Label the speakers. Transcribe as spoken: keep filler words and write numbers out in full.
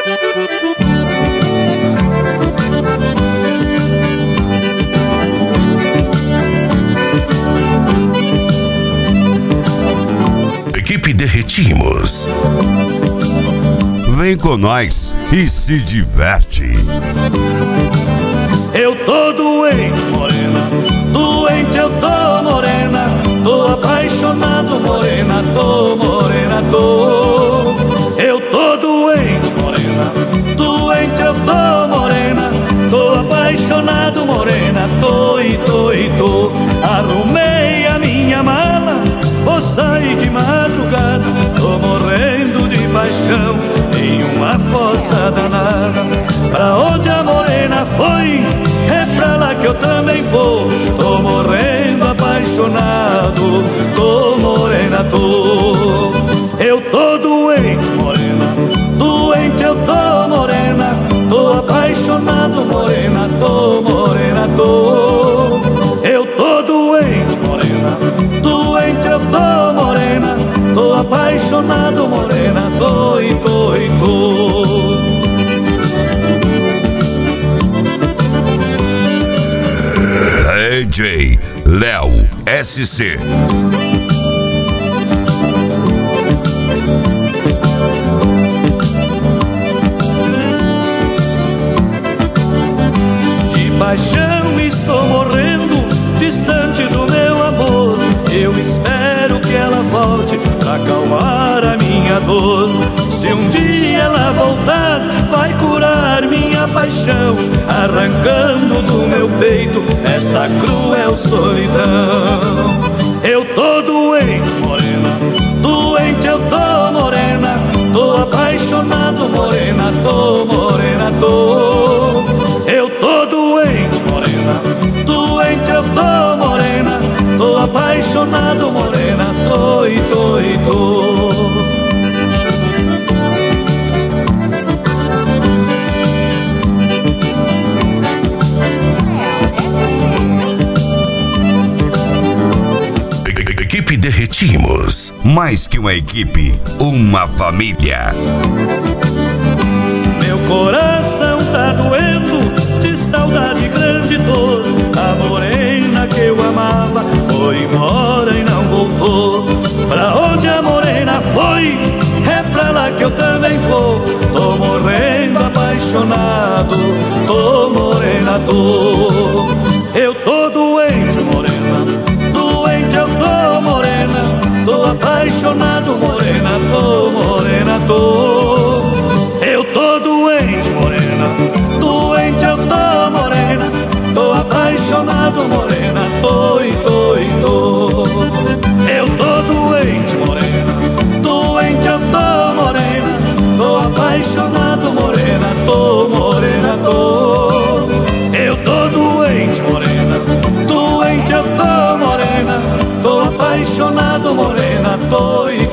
Speaker 1: Equipe Derretimos. Vem com nós e se diverte.
Speaker 2: Eu tô doente, morena, doente eu tô, morena, tô apaixonado, morena, tô, morena, tô. Eu tô doente, morena, doente eu tô, morena, tô apaixonado, morena, tô e tô e tô. Arrumei a minha mala, vou sair de madrugada, tô morrendo de paixão em uma fossa danada. Pra onde a morena foi, é pra lá que eu também vou. Tô morrendo apaixonado, tô morena, tô. Eu tô doente, morena, doente eu tô, morena, tô apaixonado, morena, tô, morena, tô. Eu tô doente, morena, doente eu tô, morena, tô apaixonado, morena, tô e tô e tô.
Speaker 1: D J Léo S C.
Speaker 2: De paixão estou morrendo, distante do meu amor. Eu espero que ela volte pra acalmar a minha dor. Se um dia ela voltar, vai curar minha paixão, arrancando do meu peito esta cruel solidão. Eu tô doente, morena, doente eu tô, morena, tô apaixonado, morena, tô, morena, tô. Eu tô doente, morena, doente eu tô, morena, tô apaixonado, morena, tô e tô e tô.
Speaker 1: Equipe Derretimos. Mais que uma equipe, uma família.
Speaker 2: Meu coração tá doendo, de saudade, grande dor. A morena que eu amava foi embora e não voltou. Pra onde a morena foi, é pra lá que eu também vou. Tô morrendo apaixonado, tô, morena, tô. Eu tô doente, morena, doente eu tô, morena, tô apaixonado, morena, tô, morena, tô. Eu tô doente, morena, doente eu tô, morena, tô apaixonado, morena, tô e tô e tô. Eu tô doente, morena, doente eu tô, morena, tô apaixonado, morena, tô, morena, tô. Eu tô doente, morena, doente eu tô, morena, tô apaixonado, morena, tô e